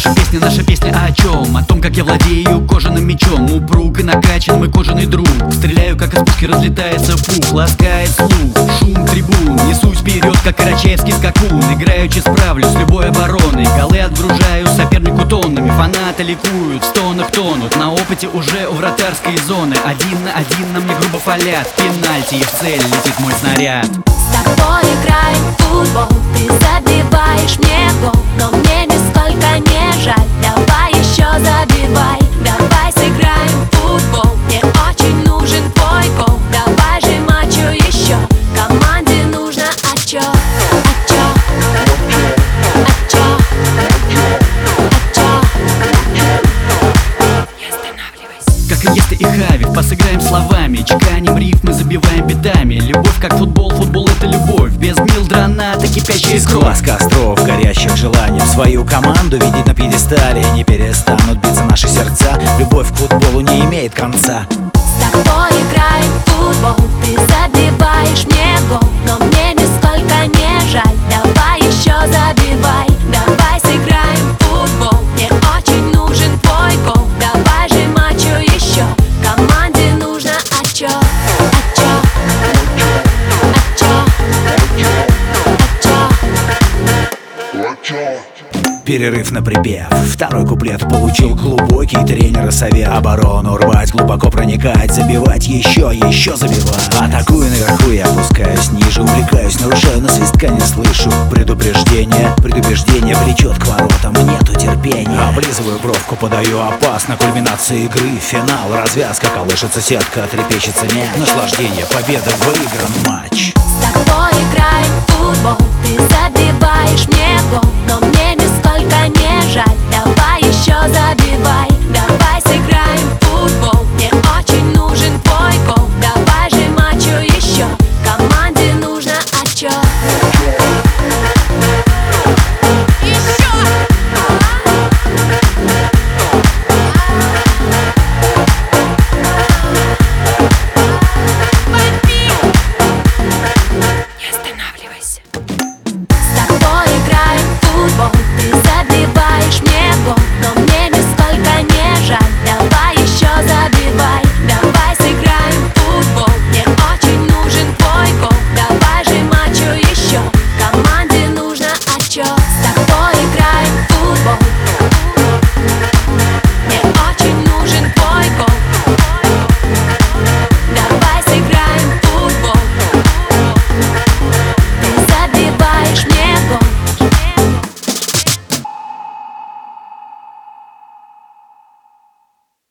наша песня о чем? О том, как я владею кожаным мечом. Упруг и накачан мой кожаный друг. Стреляю, как из пушки разлетается пух. Ласкает слух, шум трибун. Несусь вперед, как карачаевский скакун. Играючи справлюсь с любой обороной. Голы отгружаю сопернику тоннами. Фанаты ликуют, в стонах тонут. На опыте уже у вратарской зоны. 1 на 1 на мне грубо фалят. Пенальти, и в цель летит мой снаряд. С тобой играем в футбол, ты забиваешь мне гол, но мне нисколько не жаль. Давай еще забивай, давай сыграем в футбол. Мне очень нужен твой гол, давай же матчу еще. Команде нужно отчет. Как Иньеста и Хави, посыграем словами. Чеканим рифмы, забиваем битами. Любовь как футбол, футбол это любовь. Без Милдрона-то кипящая кровь. Глаз костров, горящих желанием свою команду видеть на пьедестале. Не перестанут биться наши сердца. Любовь к футболу не имеет конца. С тобой играем в футбол, ты забиваешь мне гол, но мне нисколько не жаль. Давай еще забивай, давай сыграем в футбол. Мне очень нужен твой гол, давай же матчу еще. Команде нужно отчет. Перерыв на припев. Второй куплет получил глубокий тренера совет. Оборону рвать, глубоко проникать, забивать, еще забивать. Атакую наверху и опускаюсь ниже, увлекаюсь, нарушаю, но свистка не слышу. Предупреждение влечет к воротам, нету терпения. Облизываю бровку, подаю опасно. Кульминация игры, финал, развязка. Колышется сетка, трепещется мяч. Наслаждение, победа, выигран матч. С тобой играем в футбол, ты забиваешь мне гол,